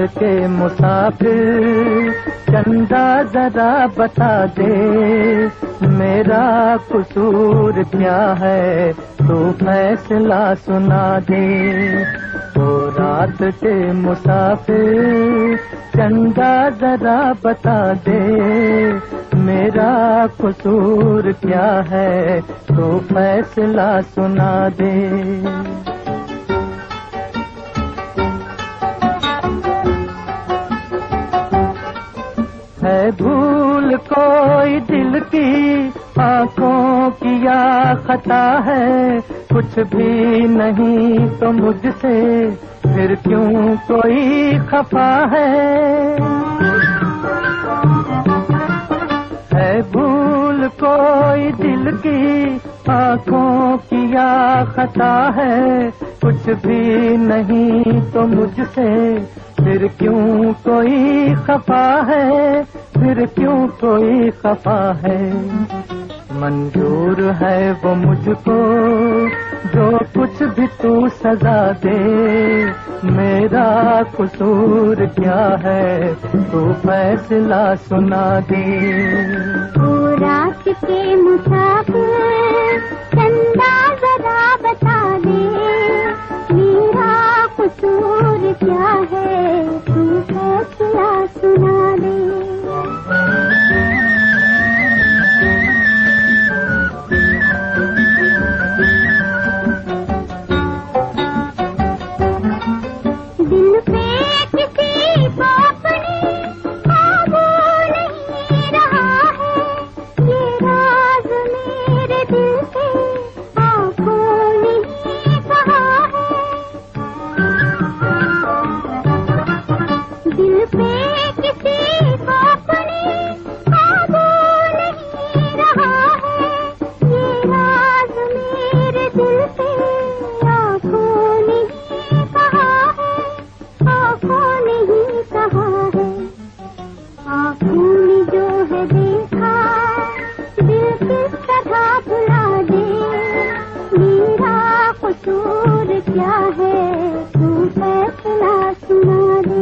के मुसाफिर चंदा जरा बता दे, मेरा कसूर क्या है तू फैसला सुना दे। ओ रात के मुसाफिर चंदा जरा बता दे, मेरा कसूर क्या है तू फैसला सुना दे। है भूल कोई दिल की आंखों की या खता है, कुछ भी नहीं तो मुझसे फिर क्यों कोई खफा है। भूल कोई दिल की आंखों की या खता है, कुछ भी नहीं तो मुझसे फिर क्यों कोई खफा है, फिर क्यों कोई खफा है। मंजूर है वो मुझको जो कुछ भी तू सजा दे, मेरा कसूर क्या है तू फैसला सुना दे। ओ रात के मुसाफिर चंदा जरा बता दे, मेरा कसूर क्या है तू फैसला सुना दे। दिल पे किसी को अपनी काबू नहीं रहा है, ये राज मेरे दिल के आंखों ने ही कहा है। दिल पे किसी को अपनी काबू नहीं रहा है, ये राज मेरे दिल के आंखों ने ही कहा है, आंखों ने ही कहा है। आंखों ने जो है देखा दिल किस तरह भुला दे, मेरा कसूर क्या है तू फैसला सुना दे।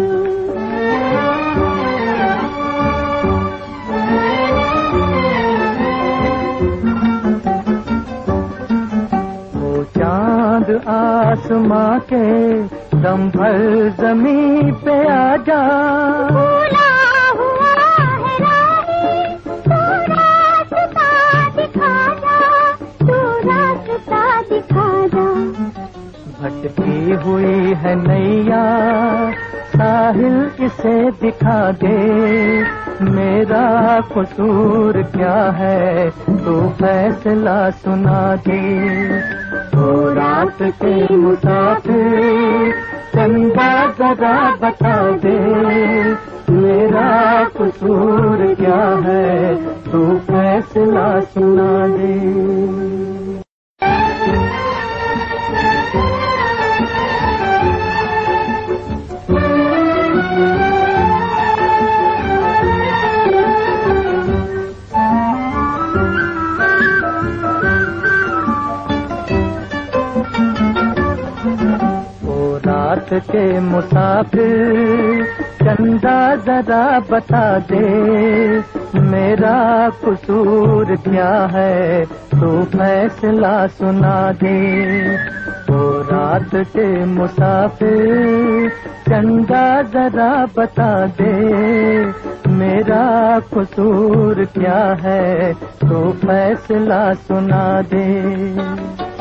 वो चांद आसमां के दम भर जमीन पे आ जा, भूला हुआ है राही तू रास्ता दिखा जा, तू रास्ता दिखा जा। भटकी हुई है नैया साहिल इसे दिखा दे, मेरा कसूर क्या है तू फैसला सुना दे। ओ रात के मुसाफिर चंदा जरा बता दे, मेरा कसूर क्या है तू फैसला सुना दे। रात के मुसाफिर चंदा जरा बता दे, मेरा कसूर क्या है तू फैसला सुना दे। ओ रात के मुसाफिर चंदा जरा बता दे, मेरा कसूर क्या है तू फैसला सुना दे।